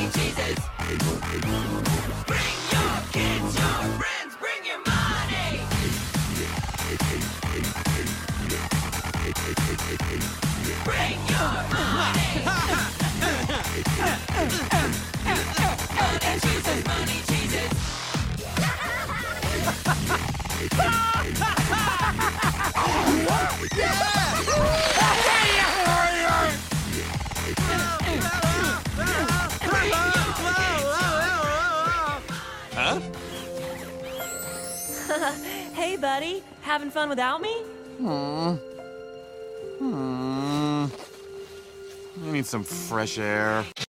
money, cheeses. Bring your kids, your friends, bring your money. Bring your money. Money, cheeses, money, cheeses. Huh? Hey, buddy. Having fun without me? I need some fresh air.